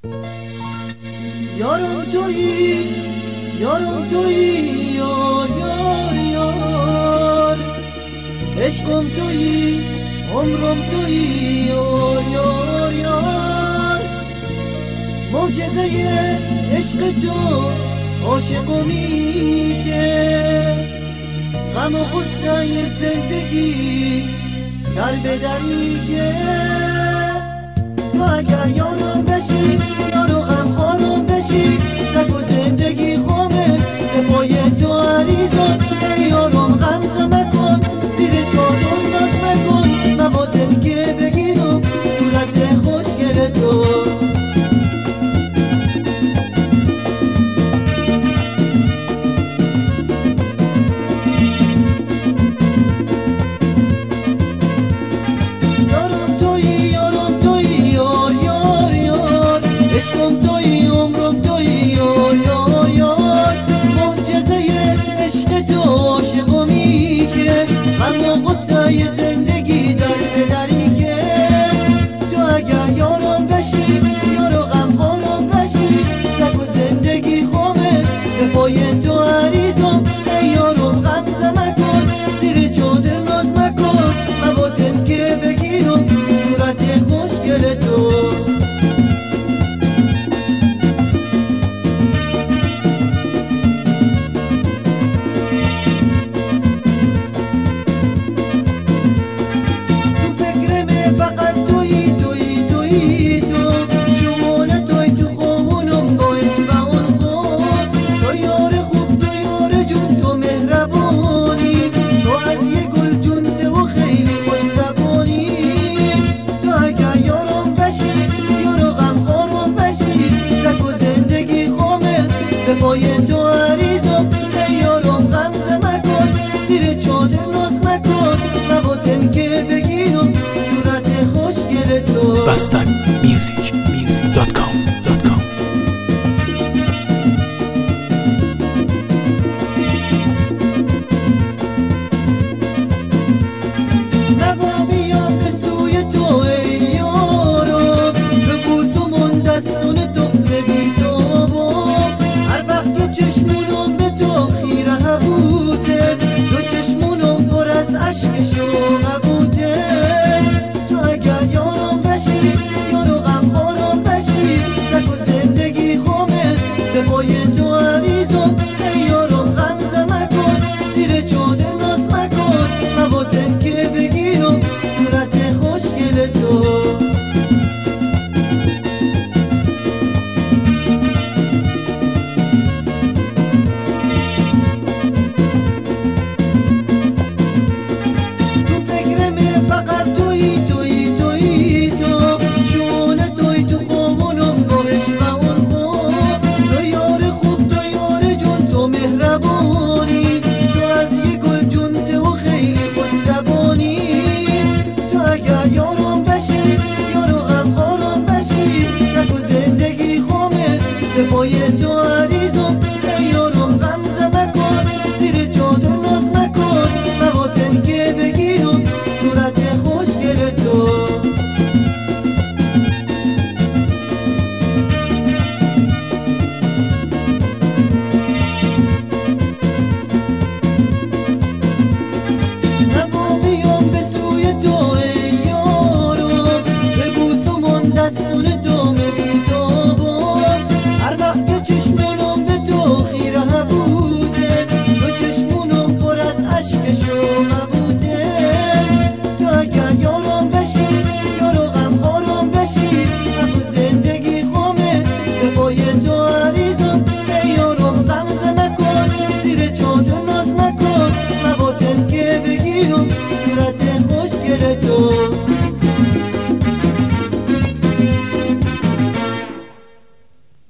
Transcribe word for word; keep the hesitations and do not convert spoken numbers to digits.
یارم تویی یارم تویی یار یار یار عشقم تویی عمرم تویی یار یار یار معجزه عشق تو عاشقمی که غم و غصه زندگی در بدری که تو اگر یارم بشی یارو غم خارم بشی تک و زندگی خومه به پای تو عریضم ای یارم غم مکن زیر چادر ناز مکن مبادل که بگیرم صورت خوشگل تو زندگی در بدری که تو اگر یارم بشی یارو غم خارم بشی تک و زندگی خومه به پای تو عریضم ای یارم غم مکن زیر چادر ناز مکن مبادم که بگیرم صورت خوشگل تو پای تو عریضم ای یارم غم مکن زیر چادر ناز مکن مبادم که بگیرم صورت خوشگل تو بستک